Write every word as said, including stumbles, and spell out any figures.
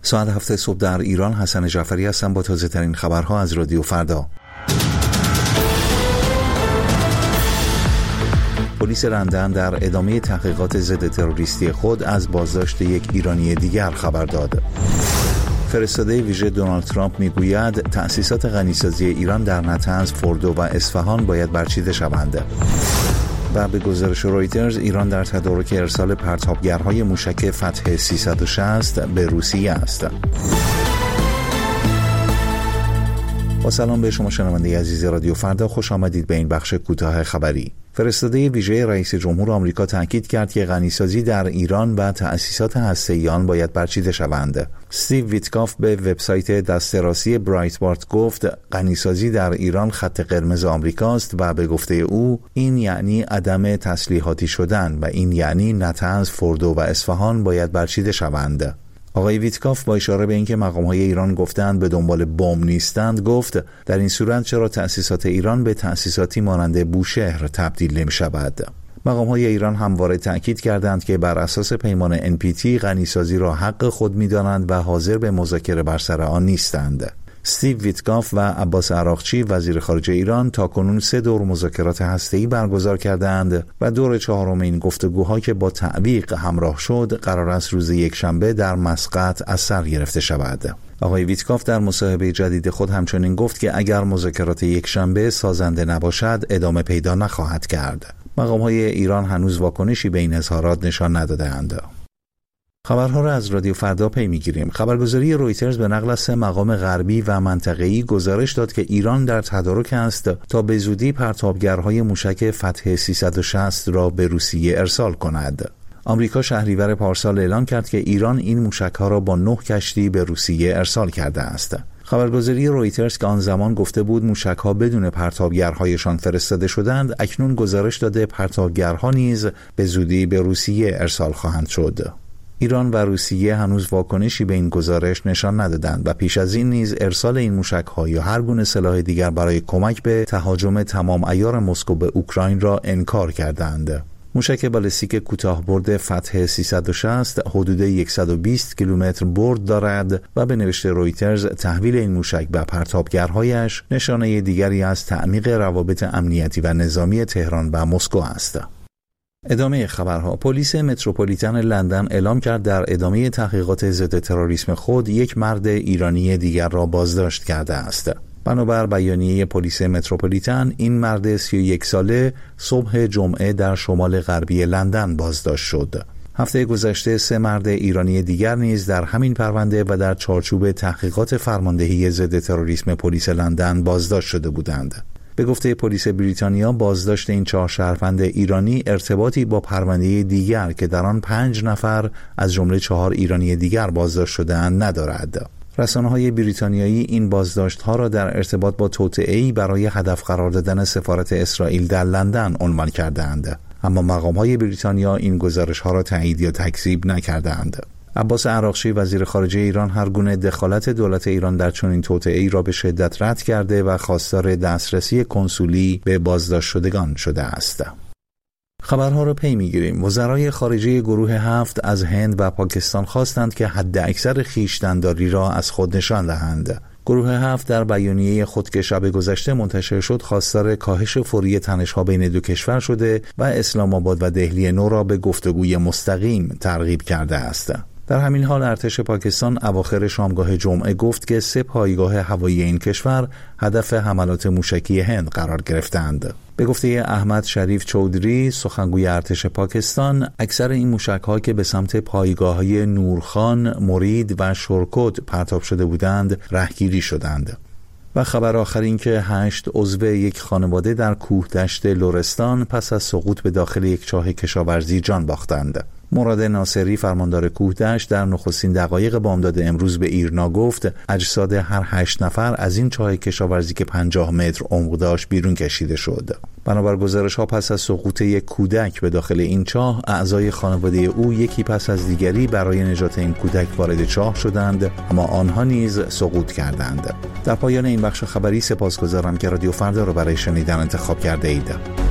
ساعت هفت صبح در ایران. حسن جعفری هستم با تازه ترین خبرها از رادیو فردا. پلیس لندن در ادامه تحقیقات ضد تروریستی خود از بازداشت یک ایرانی دیگر خبر داد. فرستاده ویژه دونالد ترامپ میگوید تأسیسات غنیسازی ایران در نطنز، فوردو و اصفهان باید برچیده شوند. و به گزارش رویترز ایران در تدارک ارسال پرتابگرهای موشک فتح سیصد و شصت به روسیه است. با سلام به شما شنونده عزیز رادیو فردا، خوش آمدید به این بخش کوتاه خبری. فرستاده ویژه رئیس جمهور آمریکا تاکید کرد که غنیسازی در ایران و تأسیسات هسته‌ای آن باید برچیده شوند. استیو ویتکاف به وبسایت دسته راستی برایتبارت گفت غنیسازی در ایران خط قرمز آمریکاست و به گفته او این یعنی عدم تسلیحاتی شدن و این یعنی نطنز، فوردو و اصفهان باید برچیده شوند. آقای ویتکاف با اشاره به اینکه مقام‌های ایران گفتند به دنبال بمب نیستند گفت در این صورت چرا تأسیسات ایران به تأسیساتی مانند بوشهر تبدیل نمی‌شود؟ مقام‌های ایران همواره تأکید کردند که بر اساس پیمان ان پی تی غنیسازی را حق خود می‌دانند و حاضر به مذاکره بر سر آن نیستند. استیو ویتکاف و عباس عراقچی وزیر خارجه ایران تاکنون سه دور مذاکرات هسته‌ای برگزار کردند و دور چهارم این گفتگوها که با تعویق همراه شد قرار است روز یکشنبه در مسقط از سر گرفته شود. آقای ویتکاف در مصاحبه جدید خود همچنین گفت که اگر مذاکرات یکشنبه سازنده نباشد ادامه پیدا نخواهد کرد. مقام‌های ایران هنوز واکنشی به این اظهارات نشان نداده‌اند. خبرها را از رادیو فردا پی می‌گیریم. خبرگزاری رویترز به نقل از سه مقام غربی و منطقه‌ای گزارش داد که ایران در تدارک است تا به زودی پرتابگرهای موشک فتح سیصد و شصت را به روسیه ارسال کند. آمریکا شهریور پارسال اعلام کرد که ایران این موشک‌ها را با نه کشتی به روسیه ارسال کرده است. خبرگزاری رویترز که آن زمان گفته بود موشک‌ها بدون پرتابگرهایشان فرستاده شدند، اکنون گزارش داده پرتابگرها نیز به زودی به روسیه ارسال خواهند شد. ایران و روسیه هنوز واکنشی به این گزارش نشان ندادند و پیش از این نیز ارسال این موشک‌ها یا هر گونه سلاح دیگر برای کمک به تهاجم تمام عیار مسکو به اوکراین را انکار کردند. موشک بالستیک کوتاه‌برد فتح سیصد و شصت حدود صد و بیست کیلومتر برد دارد و به نوشته رویترز تحویل این موشک به پرتابگرهایش نشانه دیگری از تعمیق روابط امنیتی و نظامی تهران و مسکو است. ادامه خبرها. پلیس متروپولیتن لندن اعلام کرد در ادامه تحقیقات ضد تروریسم خود یک مرد ایرانی دیگر را بازداشت کرده است. بنابر بیانیه پلیس متروپولیتن این مرد سی و یک ساله صبح جمعه در شمال غربی لندن بازداشت شد. هفته گذشته سه مرد ایرانی دیگر نیز در همین پرونده و در چارچوب تحقیقات فرماندهی ضد تروریسم پلیس لندن بازداشت شده بودند. به گفته پلیس بریتانیا بازداشت این چهار شهروند ایرانی ارتباطی با پرونده دیگر که در آن پنج نفر از جمله چهار ایرانی دیگر بازداشت شده‌اند ندارد. رسانه‌های بریتانیایی این بازداشت‌ها را در ارتباط با توطئه‌ای برای هدف قرار دادن سفارت اسرائیل در لندن عنوان کرده‌اند، اما مقام‌های بریتانیا این گزارش‌ها را تایید یا تکذیب نکرده‌اند. عباس عراقچی وزیر خارجه ایران هر گونه دخالت دولت ایران در چنین توطئه‌ای را به شدت رد کرده و خواستار دسترسی کنسولی به بازداشت شدگان شده است. خبرها را پی می‌گیریم. وزرای خارجه گروه هفت از هند و پاکستان خواستند که حد اکثر خویشتن‌داری را از خود نشان دهند. گروه هفت در بیانیه خود که شب گذشته منتشر شد خواستار کاهش فوری تنش‌ها بین دو کشور شده و اسلام آباد و دهلی نو را به گفتگوی مستقیم ترغیب کرده است. در همین حال ارتش پاکستان اواخر شامگاه جمعه گفت که سه پایگاه هوایی این کشور هدف حملات موشکی هند قرار گرفتند. به گفته احمد شریف چودری سخنگوی ارتش پاکستان، اکثر این موشک‌ها که به سمت پایگاه‌های نورخان، مرید و شرکوت پرتاب شده بودند رهگیری شدند. و خبر آخر این که هشت عضو یک خانواده در کوهدشت لرستان پس از سقوط به داخل یک چاه کشاورزی جان باختند. مراد ناصری فرماندار کوهدشت در نخستین دقایق بامداد امروز به ایرنا گفت اجساد هر هشت نفر از این چاه کشاورزی که پنجاه متر عمق داشت بیرون کشیده شد. بنابر گزارش ها پس از سقوط یک کودک به داخل این چاه، اعضای خانواده او یکی پس از دیگری برای نجات این کودک وارد چاه شدند، اما آنها نیز سقوط کردند. در پایان این بخش خبری سپاسگزارم که رادیو فردا را برای شنیدن انتخاب کرده اید.